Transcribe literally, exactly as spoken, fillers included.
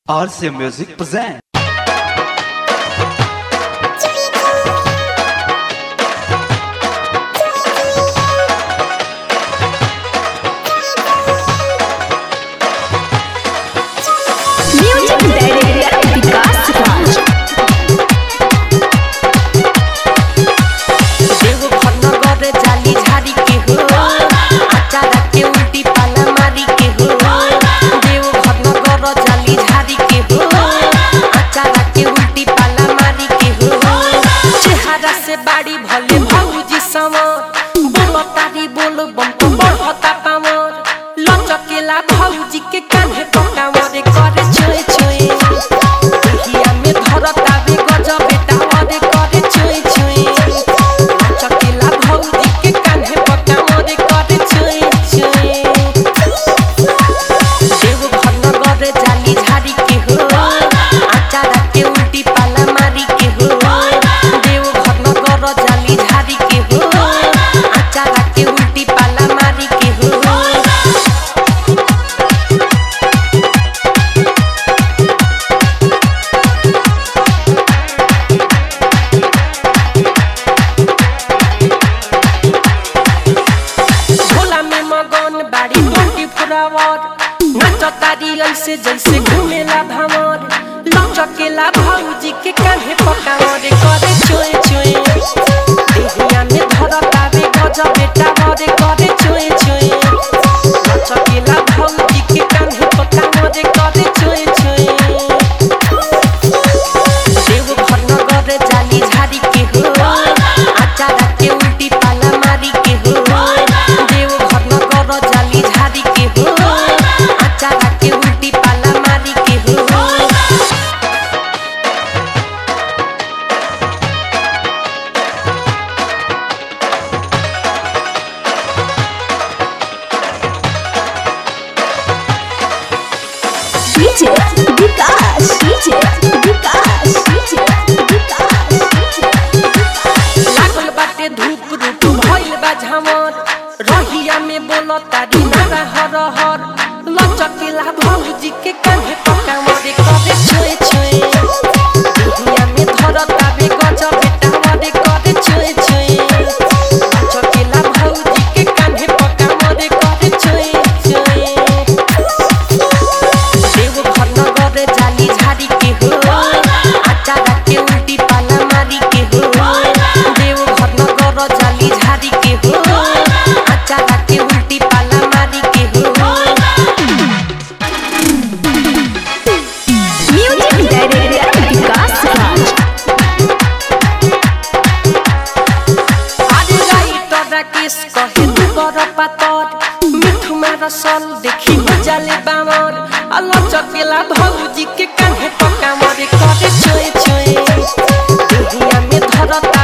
R C Music present. Music director विकास राज। देव भटनगर जाली झाड़ी के हो, आचारा के उल्टी पाला मारी के हो। देव भटनगर जाली झाड़ी के हो, आचारा के उल्टी पाला मारी के हो। चेहरा से बाड़ी भले भौजी समर, बोल तारी बोल बम तो बढ़ता पावर। लचकेला भौजी के कान्हे पकावरे करे छोए छोए, हिया में धरता बे गजब बेटावरे करे छोए छोए। लचकेला भौजी के कान्हे पकावरे करे छोए छोए। देव भटनगर जाली झाड़ी के हो, आचारा के उल्टी पाला मारी के हो। देव भटनगर जाली झाड़ी के हो, आचारा के उल्टी पाला मारी के हो। भोला में मगन बाड़ी ट्वेंटी फोर आवर, नाचतारी ऐसे जैसे घूमेला भंवर। लचकेला भौजी के कान्हे पकावरे करे छोए छोए, देहिया में धरता बे गजब बेटावरे करे छोए छोए। लचकेला भौजी के कान्हे पकावरे करे छोए छोए। देव भटनगर जाली झाड़ी के हो, आचारा के उल्टी पाला मारी के हो। देव भटनगर जाली झाड़ी के हो, आचारा के उल्टी पाला मारी के हो। DJ Vikas DJ Vikas DJ Vikas लागल बाटे धूप रूप भइल बा झमर, रहिया में बोल तारी नारा हर हर। लचकेला भौजी के कान्हे पकावरे करे छोए छोए, देहिया में धरता बे गजब बेटावरे करे छोए छोए। लचकेला भौजी के कान्हे पकावरे करे छोए छोए। देव भटनगर जाली झाड़ी के हो, आचारा के उल्टी पाला मारी के हो। देव भटनगर जाली झाड़ी के हो, आचारा के उल्टी पाला मारी के हो। Music director Vikas Raj. आरे राइटर राकेश कहे तू बर पातर, मिठू मार सल देखी हो जाले बामर। लचकेला भौजी के कान्हे पकावरे करे छोए छोए, देहिया में धरता